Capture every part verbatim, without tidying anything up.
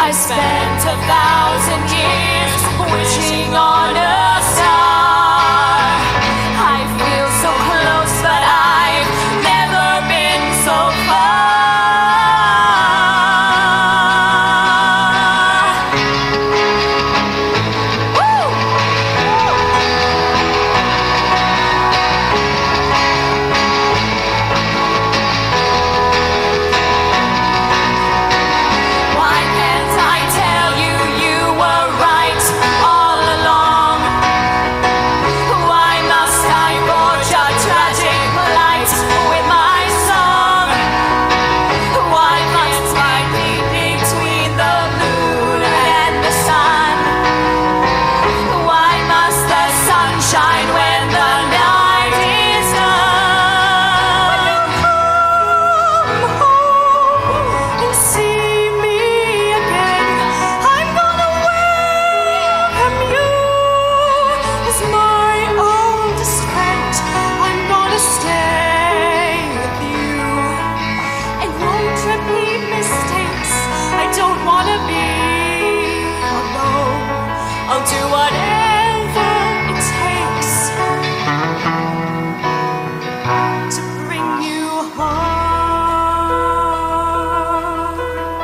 I spent a thousand years wishing on a star. I feel so close, but I've never been so far. Woo! Why can't I tell you you were right all along? Why must I forge a tragic light with my song? Why must I be between the moon and the sun? Why must the sun shine when the night is done? Come home and see me again. I'm gonna welcome you as my oldest friend. I'm gonna stay with you and won't repeat mistakes. I don't wanna be alone. I'll do whatever it takes to bring you home.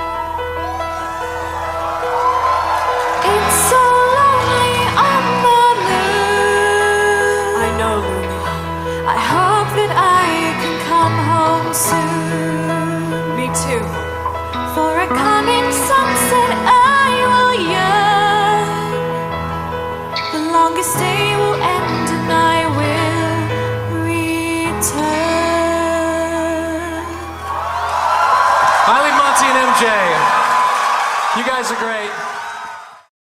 It's so lonely on the moon. I know, Luna. I hope that I can come home soon. Me too. For a coming sunset, I will yearn. The longest day will end, and I will return. Eileen, Monty, and M J. You guys are great.